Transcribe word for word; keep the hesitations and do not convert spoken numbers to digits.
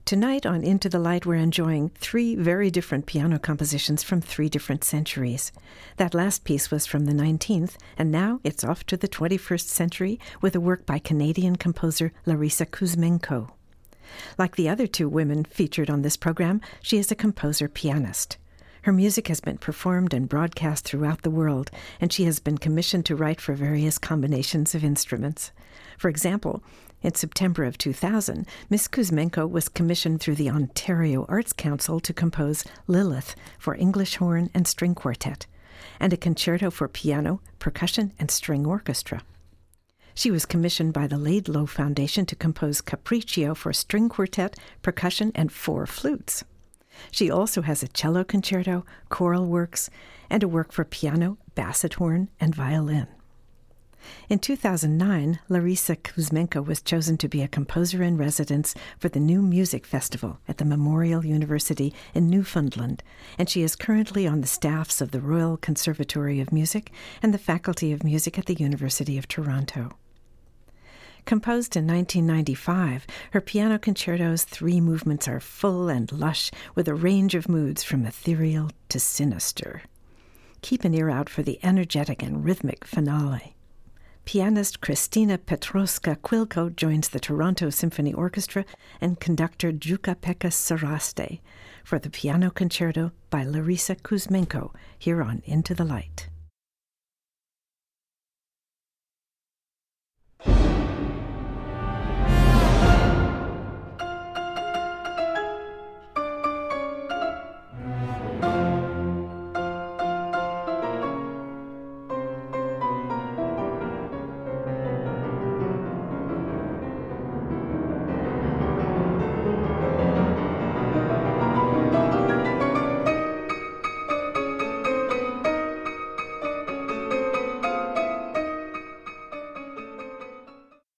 Tonight on Into the Light, we're enjoying three very different piano compositions from three different centuries. That last piece was from the nineteenth, and now it's off to the twenty-first century with a work by Canadian composer Larisa Kuzmenko. Like the other two women featured on this program, she is a composer-pianist. Her music has been performed and broadcast throughout the world, and she has been commissioned to write for various combinations of instruments. For example, in September of two thousand, Miss Kuzmenko was commissioned through the Ontario Arts Council to compose Lilith for English horn and string quartet, and a concerto for piano, percussion, and string orchestra. She was commissioned by the Laidlaw Foundation to compose Capriccio for string quartet, percussion, and four flutes. She also has a cello concerto, choral works, and a work for piano, basset horn, and violin. In two thousand nine, Larisa Kuzmenko was chosen to be a composer in residence for the New Music Festival at the Memorial University in Newfoundland, and she is currently on the staffs of the Royal Conservatory of Music and the Faculty of Music at the University of Toronto. Composed in nineteen ninety-five, her piano concerto's three movements are full and lush with a range of moods from ethereal to sinister. Keep an ear out for the energetic and rhythmic finale. Pianist Kristina Petroska-Quilko joins the Toronto Symphony Orchestra and conductor Jukka-Pekka Saraste for the piano concerto by Larisa Kuzmenko here on Into the Light.